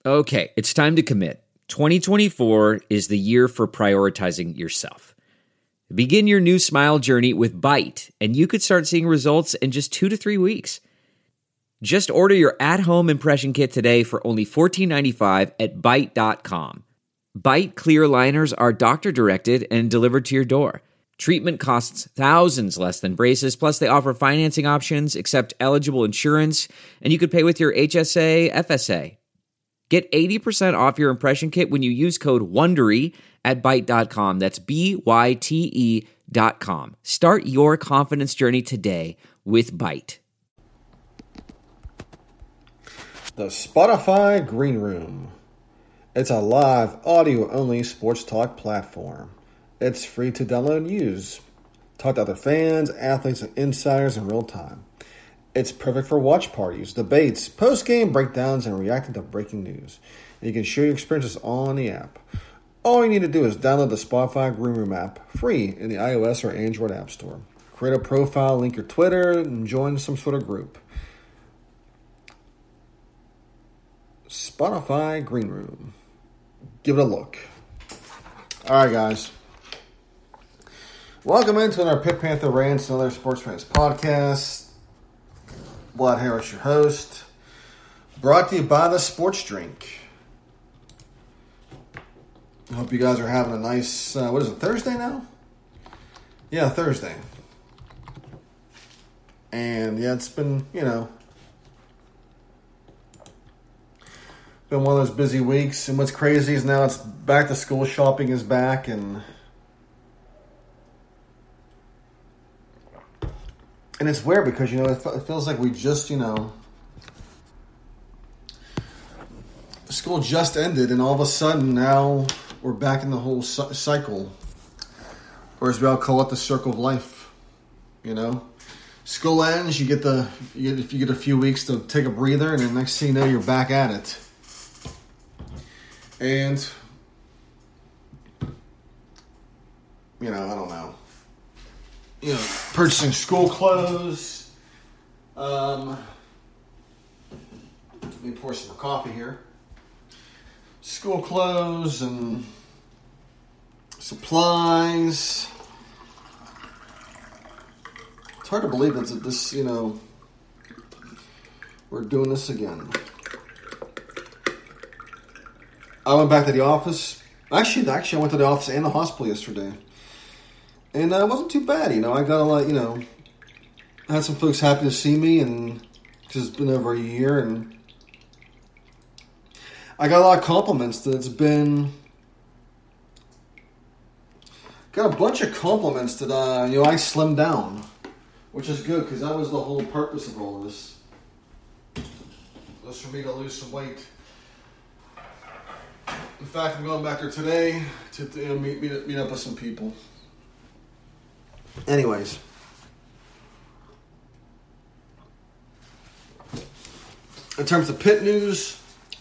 Okay, it's time to commit. 2024 is the year for prioritizing yourself. Begin your new smile journey with Byte, and you could start seeing results in just 2 to 3 weeks. Just order your at-home impression kit today for only $14.95 at Byte.com. Byte clear liners are doctor-directed and delivered to your door. Treatment costs thousands less than braces, plus they offer financing options, accept eligible insurance, and you could pay with your HSA, FSA. Get 80% off your impression kit when you use code WONDERY at Byte.com. That's BYTE.com. Start your confidence journey today with Byte. The Spotify Green Room. It's a live, audio-only sports talk platform. It's free to download and use. Talk to other fans, athletes, and insiders in real time. It's perfect for watch parties, debates, post-game breakdowns, and reacting to breaking news. And you can share your experiences on the app. All you need to do is download the Spotify Green Room app, free in the iOS or Android App Store. Create a profile, link your Twitter, and join some sort of group. Spotify Green Room. Give it a look. All right, guys. Welcome into another Pitt Panther Rants and Other Sports Fans podcast. Vlad Harris, your host. Brought to you by The Sports Drink. I hope you guys are having a nice, what is it, Thursday now? Yeah, Thursday. And yeah, it's been, been one of those busy weeks. And what's crazy is now it's back to school, shopping is back, and it's weird because, it feels like we just, school just ended, and all of a sudden now we're back in the whole cycle. Or as we all call it, the circle of life. School ends, you get a few weeks to take a breather, and then next thing you know, you're back at it. And, I don't know. Purchasing school clothes. Let me pour some coffee here. School clothes and supplies. It's hard to believe that this, we're doing this again. I went back to the office. Actually, I went to the office and the hospital yesterday. And it wasn't too bad, I got a lot, I had some folks happy to see me, and because it's been over a year, and I got a lot of compliments that it's been, got a bunch of compliments that, I slimmed down, which is good, because that was the whole purpose of all of this, was for me to lose some weight. In fact, I'm going back there today to meet up with some people. Anyways. In terms of Pitt news,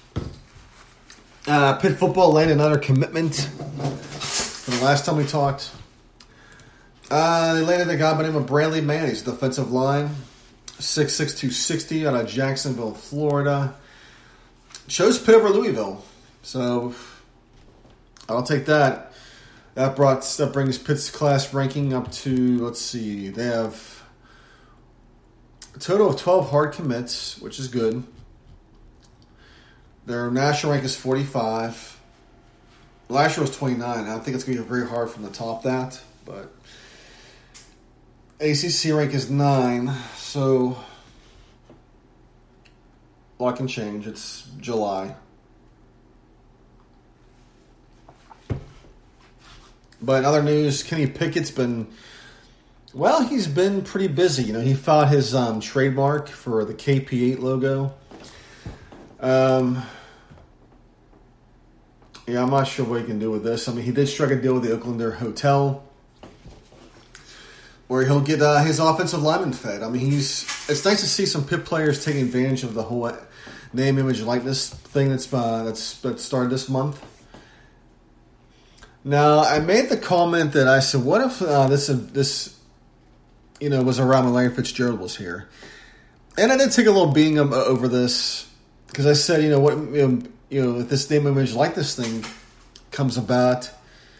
Pitt football landed another commitment from the last time we talked. They landed a guy by the name of Bradley Mann. He's defensive line, 6'6", 260, out of Jacksonville, Florida. Chose Pitt over Louisville. So I'll take that. That brings Pitt's class ranking up to, let's see, they have a total of 12 hard commits, which is good. Their national rank is 45. Last year was 29. I think it's going to be very hard from the top that, but ACC rank is 9, so a lot can change. It's July. But in other news, Kenny Pickett's he's been pretty busy. He filed his trademark for the KP8 logo. I'm not sure what he can do with this. He did strike a deal with the Oaklander Hotel, where he'll get his offensive lineman fed. It's nice to see some Pitt players taking advantage of the whole name, image, likeness thing that started this month. Now, I made the comment that I said, what if this was around when Larry Fitzgerald was here? And I did take a little beating over this because I said, if this name, image, likeness thing comes about,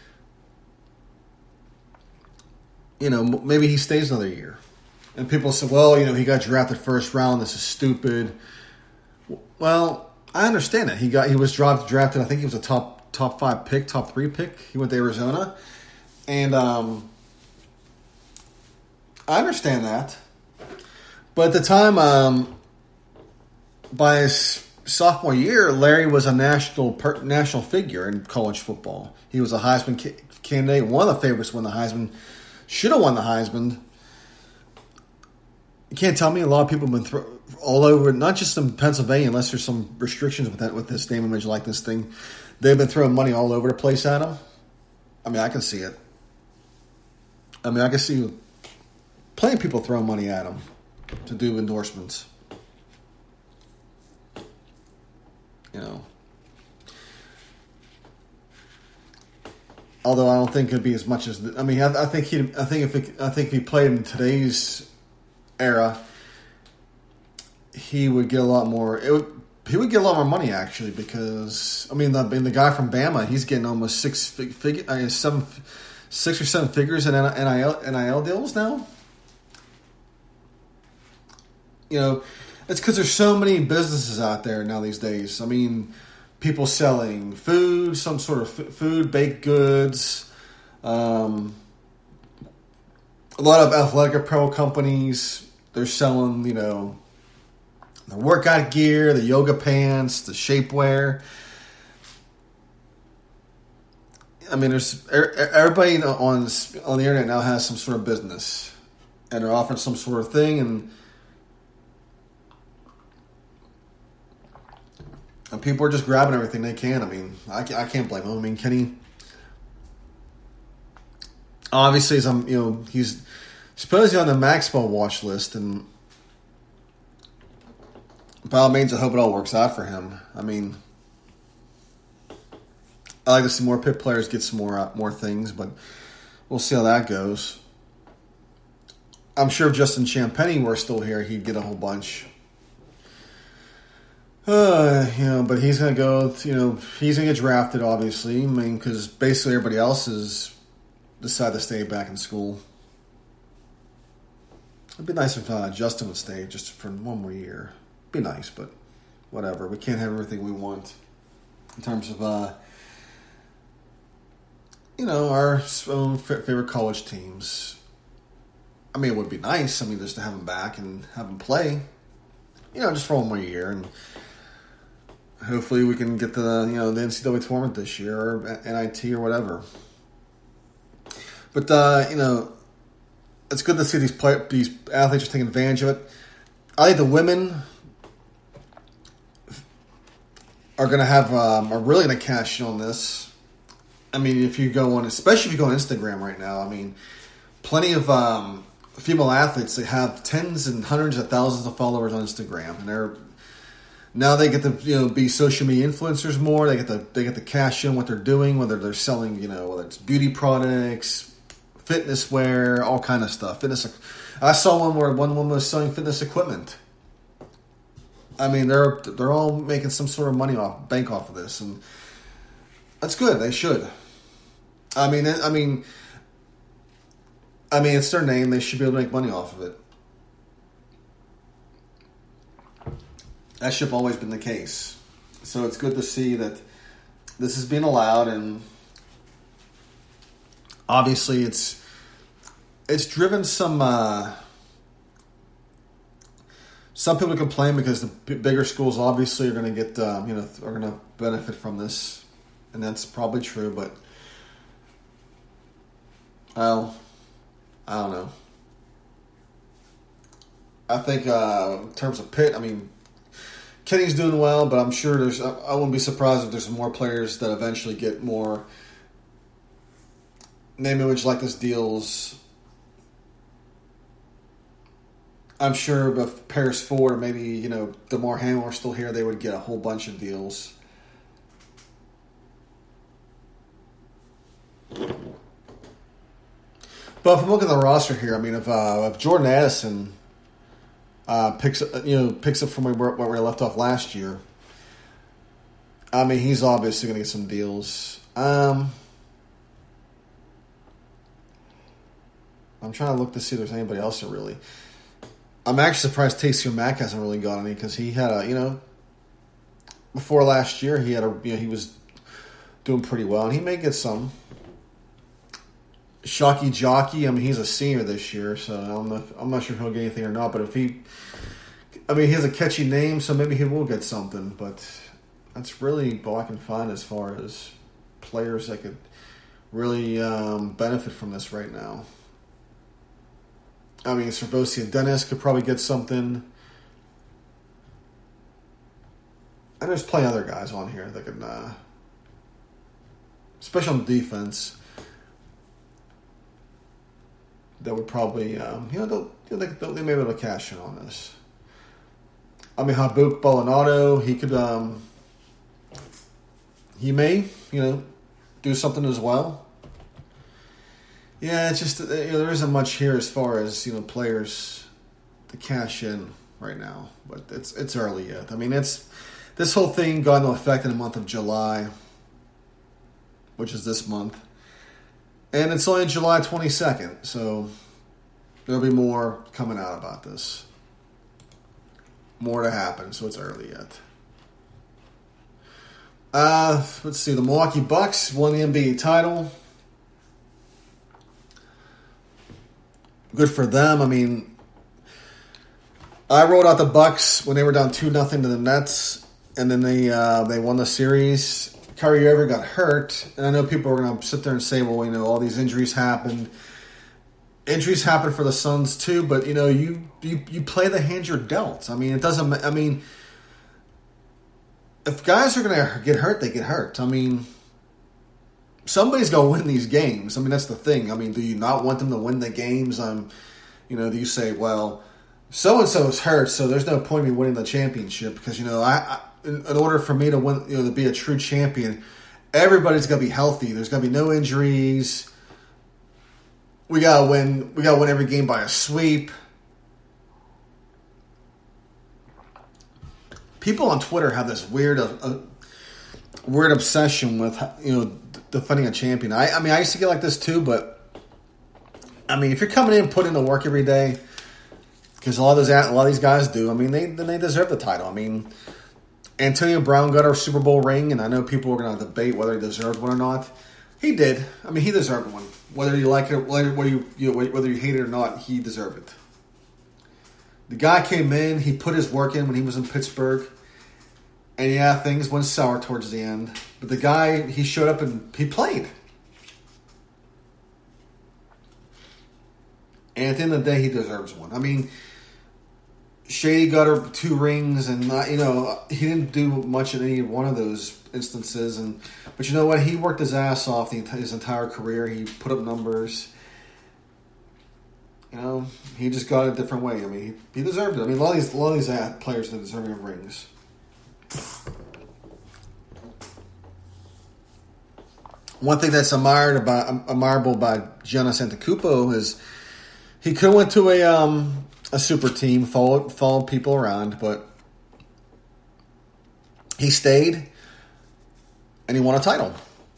maybe he stays another year. And people say, well, he got drafted first round. This is stupid. Well, I understand it. He was drafted. I think he was a top 5 pick, top 3 pick. He went to Arizona, and I understand that. But at the time, by his sophomore year, Larry was a national figure in college football. He was a Heisman candidate, one of the favorites to win the Heisman. Should have won the Heisman. You can't tell me a lot of people have been all over, not just in Pennsylvania, unless there's some restrictions with this name, image, likeness thing. They've been throwing money all over the place at him. I mean, I can see it. I mean, I can see plenty of people throwing money at him to do endorsements. Although I don't think it'd be as much as I think if he played in today's era, he would get a lot more. He would get a lot more money actually, because the guy from Bama, he's getting almost 6 or 7 figures in NIL deals now. It's because there's so many businesses out there now these days. People selling food, some sort of food, baked goods, a lot of athletic apparel companies. They're selling, the workout gear, the yoga pants, the shapewear. There's everybody on the internet now has some sort of business, and they're offering some sort of thing, and people are just grabbing everything they can. I can't blame him. Kenny, obviously, he's supposedly on the Maxwell watch list, and by all means, I hope it all works out for him. I like to see more Pitt players get some more things, but we'll see how that goes. I'm sure if Justin Champagnie were still here, he'd get a whole bunch. But he's going to go, he's going to get drafted, obviously. Because basically everybody else has decided to stay back in school. It'd be nice if Justin would stay just for one more year. It'd be nice, but whatever. We can't have everything we want in terms of, our own favorite college teams. It would be nice, just to have him back and have him play, just for one more year, and hopefully we can get the NCAA tournament this year, or NIT or whatever. But it's good to see these athletes are taking advantage of it. I think the women are going to are really going to cash in on this. If you go on, especially if you go on Instagram right now, plenty of female athletes that have tens and hundreds of thousands of followers on Instagram, and now they get to be social media influencers more. They get to cash in what they're doing, whether they're selling whether it's beauty products, fitness wear, all kind of stuff. I saw one where one woman was selling fitness equipment. They're all making some sort of bank off of this, and that's good. They should. It's their name. They should be able to make money off of it. That should have always been the case. So it's good to see that this is being allowed, and obviously it's driven some people complain because the bigger schools obviously are going to get are going to benefit from this, and that's probably true. But I don't know. I think in terms of Pitt, Kenny's doing well, but I'm sure I wouldn't be surprised if there's more players that eventually get more name, image, likeness deals. I'm sure if Paris Ford or maybe, DeMar Hamlin were still here, they would get a whole bunch of deals. But if I'm looking at the roster here, if Jordan Addison picks up from where we left off last year, I mean, he's obviously going to get some deals. I'm trying to look to see if there's anybody else that really. I'm actually surprised Taysom Mack hasn't really got any because he had before last year he was doing pretty well and he may get some. Shocky Jockey, I mean, he's a senior this year, so I'm not sure he'll get anything or not. But he has a catchy name, so maybe he will get something. But that's really all I can find as far as players that could really benefit from this right now. I mean, Serbosia Dennis could probably get something. And there's plenty of other guys on here that can, especially on defense, that would probably, they may be able to cash in on this. I mean, Habib Baldonado, he could, he may, do something as well. Yeah, it's just, there isn't much here as far as, players to cash in right now. But it's early yet. I mean, this whole thing got into effect in the month of July, which is this month. And it's only July 22nd, so there'll be more coming out about this. More to happen, so it's early yet. Let's see. The Milwaukee Bucks won the NBA title. Good for them. I mean, I wrote out the Bucks when they were down 2-0 to the Nets, and then they won the series. Kyrie Irving got hurt, and I know people are going to sit there and say, well, all these injuries happened. Injuries happen for the Suns too, but you play the hand you're dealt. I mean, it doesn't. I mean, if guys are going to get hurt, they get hurt. I mean, somebody's going to win these games. I mean, that's the thing. I mean, do you not want them to win the games? Do you say, well, so and so is hurt, so there's no point in me winning the championship because I in order for me to win, to be a true champion, everybody's got to be healthy. There's got to be no injuries. We gotta win. We gotta win every game by a sweep. People on Twitter have this weird obsession with defending a champion. I mean, I used to get like this too, but I mean, if you're coming in and putting in the work every day, because a lot of these guys do. I mean, they deserve the title. I mean, Antonio Brown got our Super Bowl ring, and I know people are going to debate whether he deserved one or not. He did. I mean, he deserved one. Whether you like it, whether you hate it or not, he deserved it. The guy came in. He put his work in when he was in Pittsburgh, and yeah, things went sour towards the end. But the guy, he showed up and he played. And at the end of the day, he deserves one. I mean, Shady got her 2 rings, and he didn't do much in any one of those instances. But you know what? He worked his ass off his entire career. He put up numbers. He just got it a different way. I mean, he deserved it. I mean, a lot of these players are deserving of rings. One thing that's admirable by Giannis Antetokounmpo is he could have went to a super team, followed people around, but he stayed and he won a title.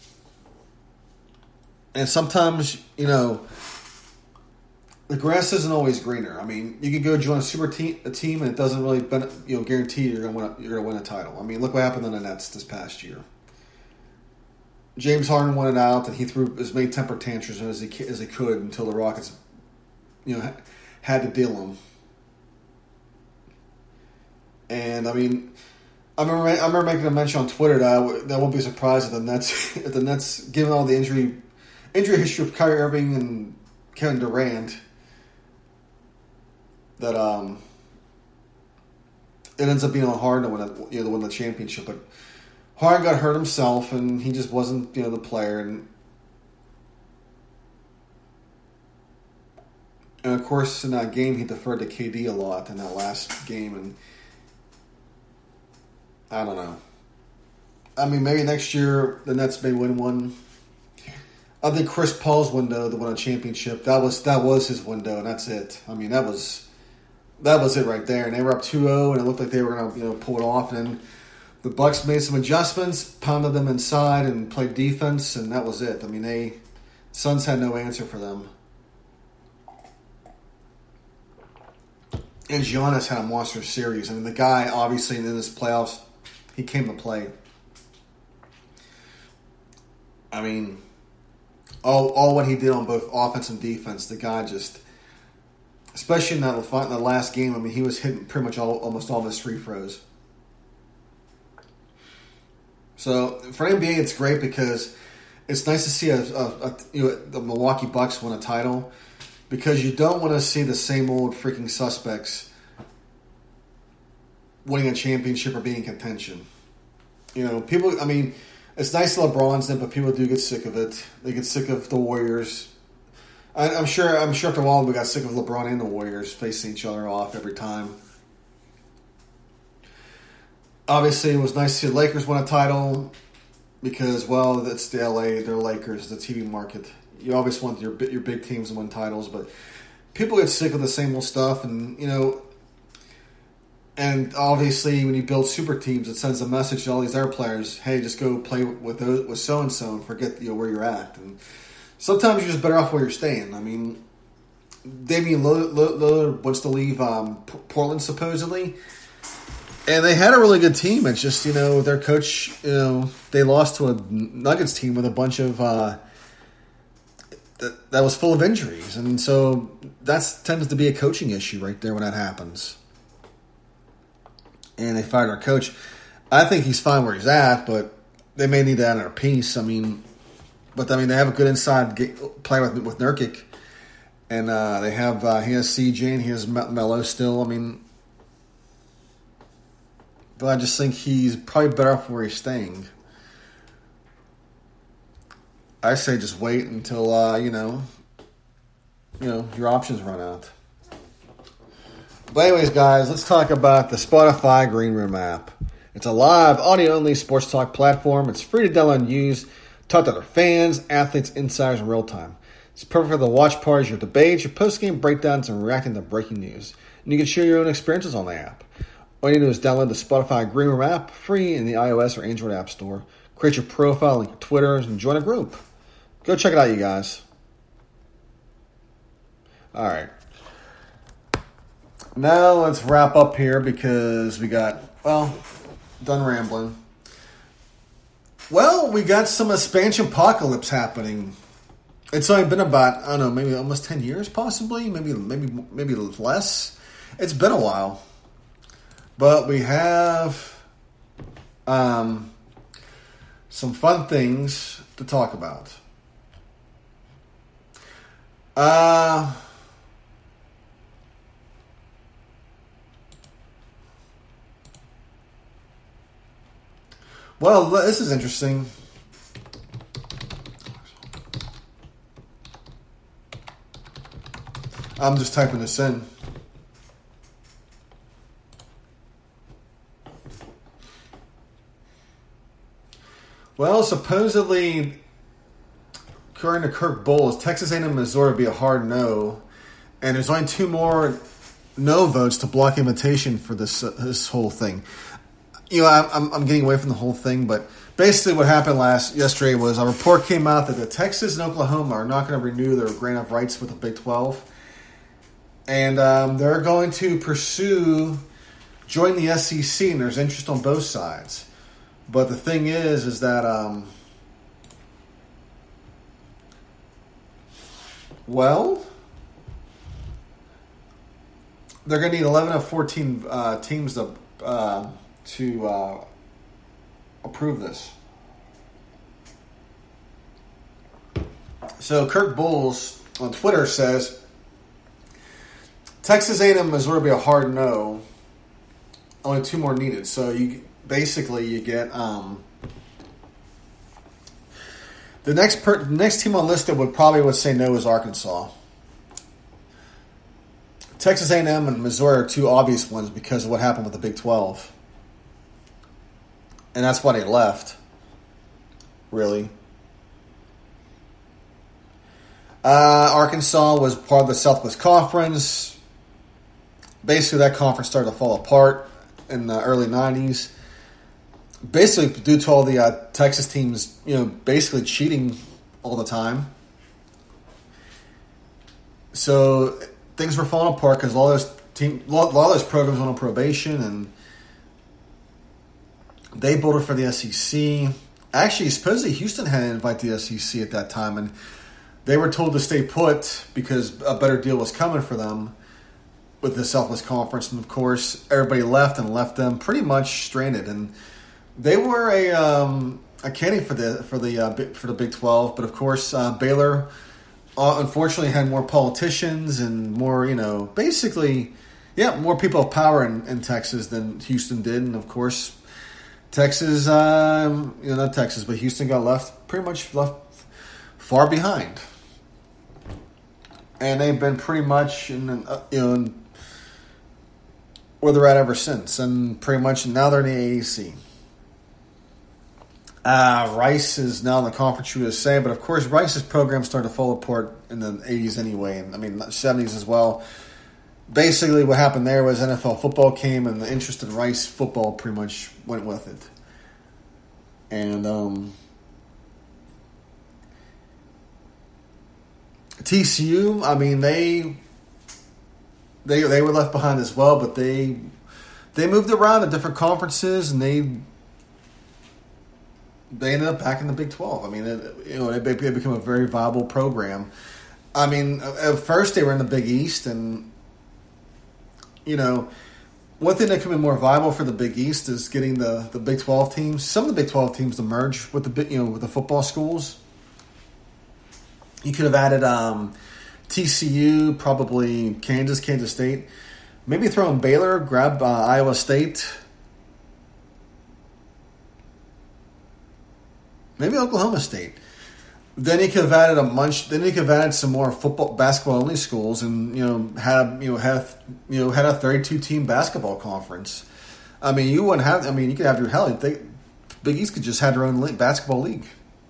And sometimes, the grass isn't always greener. I mean, you could go join a team and it doesn't really guarantee you're going to win a title. I mean, look what happened in the Nets this past year. James Harden won it out, and he threw as many temper tantrums as he could until the Rockets, had to deal him. And I mean, I remember making a mention on Twitter that I won't be surprised if the Nets, given all the injury history of Kyrie Irving and Kevin Durant, that it ends up being on Harden to win the championship. But Harden got hurt himself, and he just wasn't the player. And of course, in that game, he deferred to KD a lot in that last game, and I don't know. I mean, maybe next year the Nets may win one. I think Chris Paul's window to win a championship, that was his window, and that's it. I mean, that was it right there. And they were up 2-0, and it looked like they were going to pull it off. And then The Bucks made some adjustments, pounded them inside, and played defense, and that was it. I mean, Suns had no answer for them. And Giannis had a monster series. I mean, the guy, obviously, in this playoffs, he came to play. I mean, all what he did on both offense and defense, the guy just, especially in the last game, I mean, he was hitting pretty much almost all of his free throws. So for NBA, it's great because it's nice to see the Milwaukee Bucks win a title, because you don't want to see the same old freaking suspects winning a championship or being in contention. People. I mean, it's nice that LeBron's in, but people do get sick of it. They get sick of the Warriors. I'm sure after a while we got sick of LeBron and the Warriors facing each other off every time. Obviously, it was nice to see the Lakers win a title because, well, it's the LA, they're Lakers, the TV market. You always want your big teams to win titles, but people get sick of the same old stuff, and and obviously when you build super teams, it sends a message to all these other players: hey, just go play with so and so and forget where you're at. And sometimes you're just better off where you're staying. I mean, Damian Lillard wants to leave Portland supposedly. And they had a really good team. It's just, their coach, they lost to a Nuggets team with a bunch of, that was full of injuries. And so that tends to be a coaching issue right there when that happens. And they fired our coach. I think he's fine where he's at, but they may need to add another piece. They have a good inside play with Nurkic. And he has CJ and he has Melo still. I mean, but I just think he's probably better off where he's staying. I say just wait until, your options run out. But anyways, guys, let's talk about the Spotify Green Room app. It's a live, audio-only sports talk platform. It's free to download and use. Talk to other fans, athletes, insiders in real time. It's perfect for the watch parties, your debates, your post-game breakdowns, and reacting to breaking news. And you can share your own experiences on the app. All you need to do is download the Spotify Green Room app, free in the iOS or Android app store. Create your profile, link your Twitter, and join a group. Go check it out, you guys. All right. Now let's wrap up here because we got, done rambling. Well, we got some expansion apocalypse happening. It's only been about, I don't know, maybe almost 10 years possibly, maybe less. It's been a while. But we have some fun things to talk about. Well, this is interesting. I'm just typing this in. Well, supposedly, according to Kirk Bohls, Texas A&M and Missouri would be a hard no, and there's only 2 more no votes to block invitation for this whole thing. I'm getting away from the whole thing, but basically what happened yesterday was a report came out that the Texas and Oklahoma are not going to renew their grant of rights with the Big 12, and they're going to pursue joining the SEC, and there's interest on both sides. But the thing is that, they're going to need 11 of 14 teams to approve this. So Kirk Bohls on Twitter says, Texas A&M and Missouri will be a hard no. Only 2 more needed. So you get the next team on list that would say no is Arkansas. Texas A&M and Missouri are 2 obvious ones because of what happened with the Big 12, and that's why they left. Really, Arkansas was part of the Southwest Conference. Basically, that conference started to fall apart in the early 90s. basically due to all the Texas teams, basically cheating all the time. So things were falling apart because a lot of those programs went on probation, and they voted for the SEC. Actually, supposedly Houston had to invite the SEC at that time, and they were told to stay put because a better deal was coming for them with the Southwest Conference. And of course, everybody left and left them pretty much stranded. And they were a candidate for the Big 12, but of course, Baylor unfortunately had more politicians and more, basically, more people of power in Texas than Houston did. And of course, Texas, not Texas, but Houston got pretty much left far behind. And they've been pretty much in where they're at ever since. And pretty much now they're in the AAC. Rice is now in the Conference USA, but of course Rice's program started to fall apart in the 80s anyway, and 70s as well. Basically what happened there was NFL football came, and the interest in Rice football pretty much went with it. And TCU, they were left behind as well, but they moved around to different conferences, and they ended up back in the Big 12. They become a very viable program. At first they were in the Big East, and one thing that could be more viable for the Big East is getting the Big 12 teams, some of the Big 12 teams, to merge with with the football schools. You could have added TCU, probably Kansas State, maybe throw in Baylor, grab Iowa State. Maybe Oklahoma State. Then he could have added Then he could have added some more basketball only schools, and had a 32 team basketball conference. You wouldn't have. You could have your Big East could just have their own basketball league.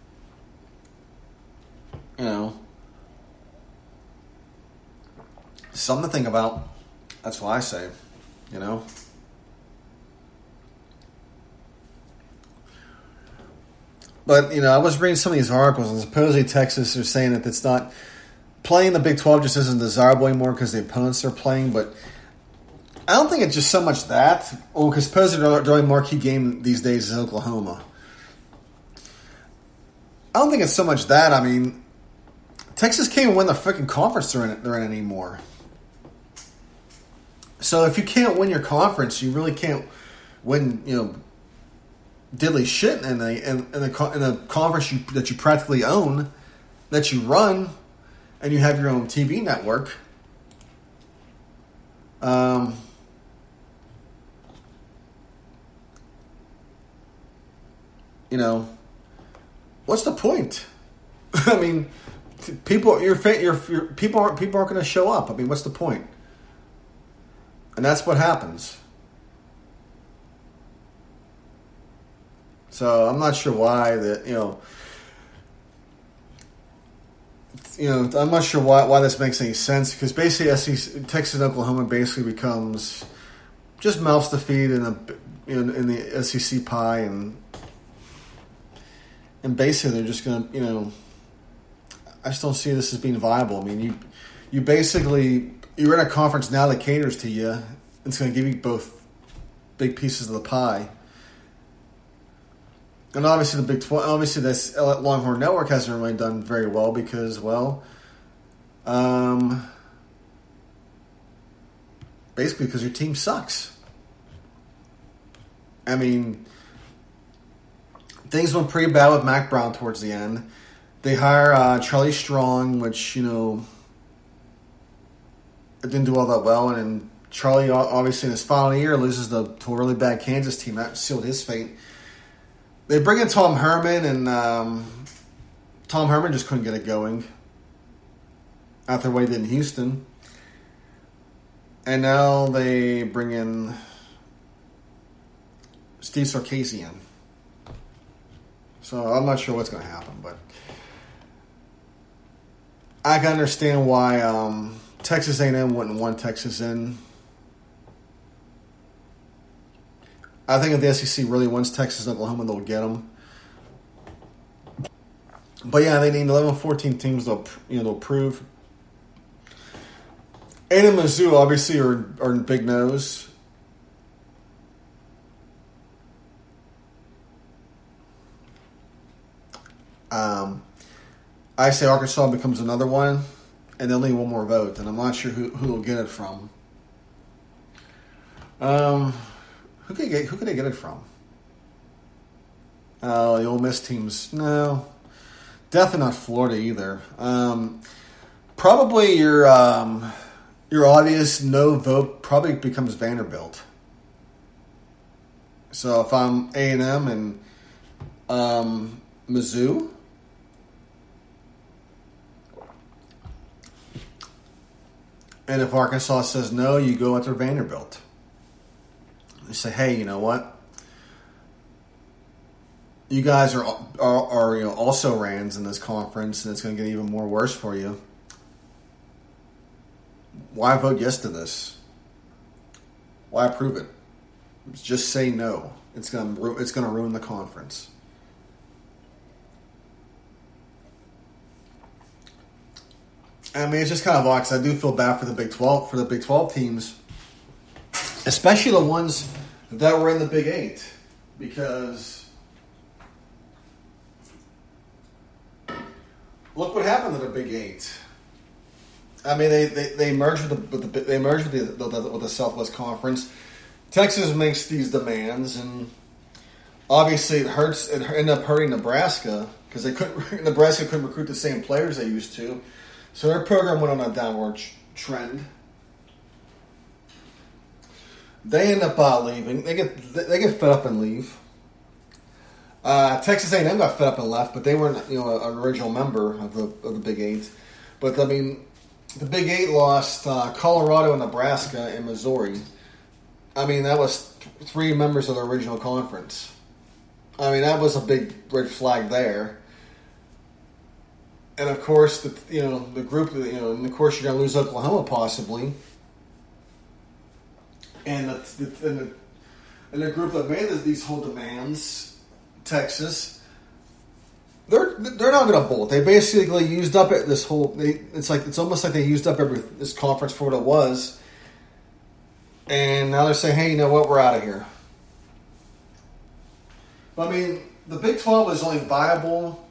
Something to think about. That's what I say. But, I was reading some of these articles, and supposedly Texas are saying that it's not playing the Big 12 just isn't desirable anymore because the opponents are playing. But I don't think it's just so much that. Because supposedly the only marquee game these days is Oklahoma. I don't think it's so much that. Texas can't even win the freaking conference they're in anymore. So if you can't win your conference, you really can't win, diddly shit in the conference that you practically own, that you run, and you have your own TV network. What's the point? People aren't going to show up. What's the point? And that's what happens. So I'm not sure why I'm not sure why this makes any sense, because basically Texas and Oklahoma basically becomes just mouths to feed in the SEC pie, and basically they're just going to I just don't see this as being viable. You basically, you're in a conference now that caters to you. It's going to give you both big pieces of the pie. And obviously the Big 12, obviously this Longhorn Network hasn't really done very well because, basically because your team sucks. Things went pretty bad with Mac Brown towards the end. They hire Charlie Strong, which, it didn't do all that well. And Charlie, obviously in his final year, loses to a really bad Kansas team. That sealed his fate. They bring in Tom Herman, and Tom Herman just couldn't get it going after what he did in Houston. And now they bring in Steve Sarkisian. So I'm not sure what's going to happen, but I can understand why Texas A&M wouldn't want Texas in. I think if the SEC really wants Texas and Oklahoma, they'll get them. But yeah, they need 11, 14 teams they'll prove. A&M and Mizzou obviously are in big nose. I say Arkansas becomes another one, and they'll need one more vote, and I'm not sure who will get it from. Who could they get it from? The Ole Miss teams. No. Definitely not Florida either. Probably your obvious no vote probably becomes Vanderbilt. So if I'm A&M and Mizzou, and if Arkansas says no, you go after Vanderbilt. You say, hey, you know what? You guys are also rans in this conference, and it's going to get even more worse for you. Why vote yes to this? Why approve it? Just say no. It's going to ruin the conference. I mean, it's just kind of odd because I do feel bad for the Big 12 teams, especially the ones that were in the Big 8, because look what happened to the Big 8. I mean, they merged with the Southwest Conference. Texas makes these demands, and obviously it hurts. It ended up hurting Nebraska because Nebraska couldn't recruit the same players they used to, so their program went on a downward trend. They end up leaving. They get fed up and leave. Texas A&M got fed up and left, but they weren't an original member of the Big 8. But I mean, the Big 8 lost Colorado and Nebraska and Missouri. I mean, that was 3 members of the original conference. I mean, that was a big red flag there. And of course, the group, and of course you're going to lose Oklahoma possibly. And the group that made these whole demands, Texas, they're not going to bolt. They basically used up this whole. It's almost like they used up this conference for what it was, and now they're saying, "Hey, you know what? We're out of here." But, I mean, the Big 12 is only viable,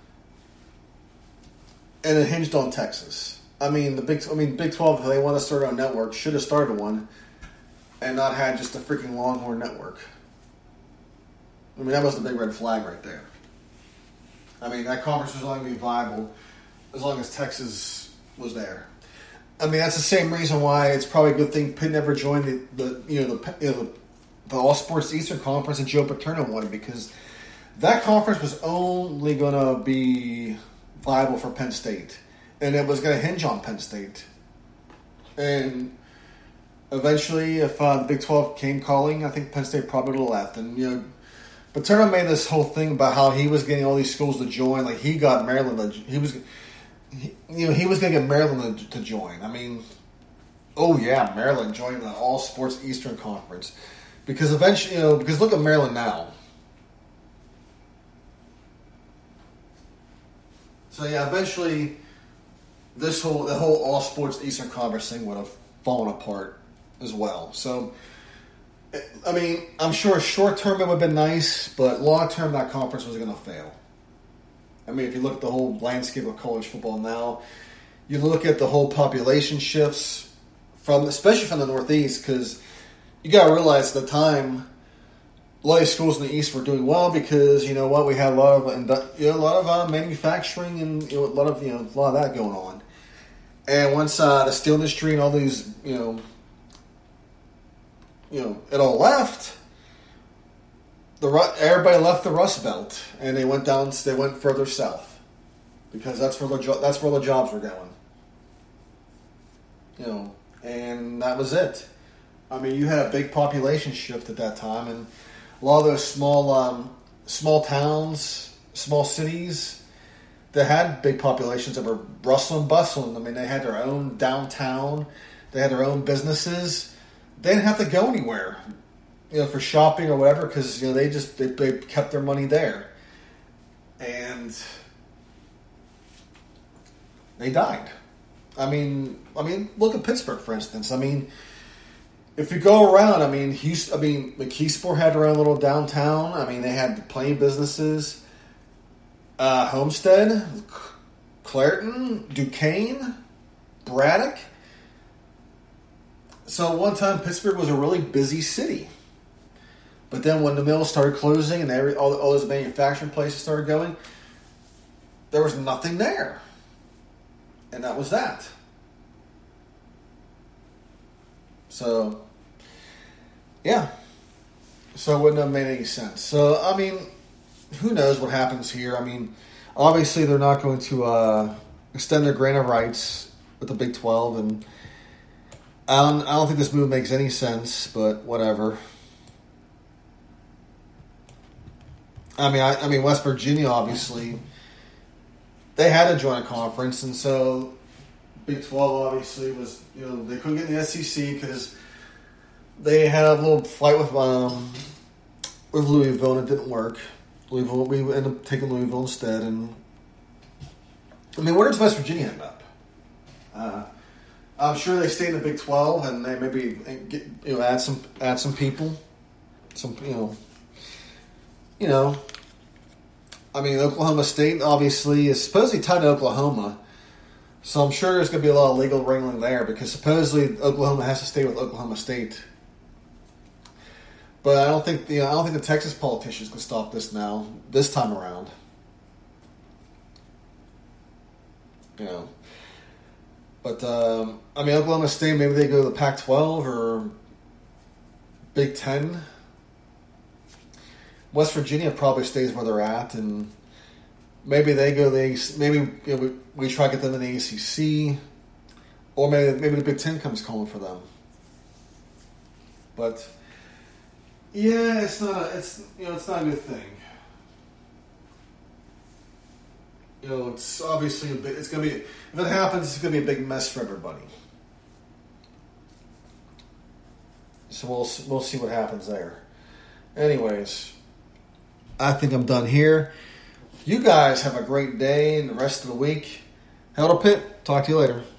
and it hinged on Texas. I mean, Big 12, if they want to start a network, should have started one, and not had just a freaking Longhorn network. I mean, that was the big red flag right there. I mean, that conference was only going to be viable as long as Texas was there. I mean, that's the same reason why it's probably a good thing Pitt never joined the All Sports Eastern Conference and Joe Paterno won, because that conference was only going to be viable for Penn State, and it was going to hinge on Penn State. And eventually, if the Big 12 came calling, I think Penn State probably would have left. And Paterno made this whole thing about how he was getting all these schools to join. Like, he got Maryland. He was going to get Maryland to join. I mean, oh yeah, Maryland joined the All Sports Eastern Conference, because eventually, because look at Maryland now. So yeah, eventually, the whole All Sports Eastern Conference thing would have fallen apart as well. So, I mean, I'm sure short term it would have been nice, but long term that conference was going to fail. I mean, if you look at the whole landscape of college football now, you look at the whole population shifts especially from the Northeast, because you got to realize at the time, a lot of schools in the East were doing well because we had a lot of manufacturing and a lot of that going on. And once the steel industry and all these it all left, everybody left the Rust Belt and they went further south, because that's where the jobs were going. And that was it. I mean, you had a big population shift at that time, and a lot of those small towns, small cities that had big populations that were rustling, bustling. I mean, they had their own downtown, they had their own businesses. They didn't have to go anywhere. for shopping or whatever, because they kept their money there, and they died. I mean, look at Pittsburgh, for instance. I mean, if you go around, McKeesport had their own little downtown. I mean, they had plenty of businesses. Homestead, Clairton, Duquesne, Braddock. So one time Pittsburgh was a really busy city. But then when the mills started closing and all those manufacturing places started going, there was nothing there. And that was that. So, yeah. So it wouldn't have made any sense. So, I mean, who knows what happens here? I mean, obviously they're not going to extend their grant of rights with the Big 12. And I don't think this move makes any sense, but whatever. I mean, West Virginia, obviously, they had to join a conference, and so Big 12 obviously was, they couldn't get in the SEC because they had a little fight with Louisville, and it didn't work. We ended up taking Louisville instead, and I mean, where does West Virginia end up? I'm sure they stay in the Big 12, and they maybe add some people, I mean, Oklahoma State obviously is supposedly tied to Oklahoma, so I'm sure there's going to be a lot of legal wrangling there because supposedly Oklahoma has to stay with Oklahoma State. But I don't think the Texas politicians can stop this time around. But Oklahoma State, maybe they go to the Pac-12 or Big 10. West Virginia probably stays where they're at, and maybe they go. We try to get them in the ACC, or maybe the Big 10 comes calling for them. But yeah, it's not a good thing. It's obviously it's gonna be, if it happens, it's gonna be a big mess for everybody. So we'll see what happens there. Anyways, I think I'm done here. You guys have a great day and the rest of the week. Hell to Pitt. Talk to you later.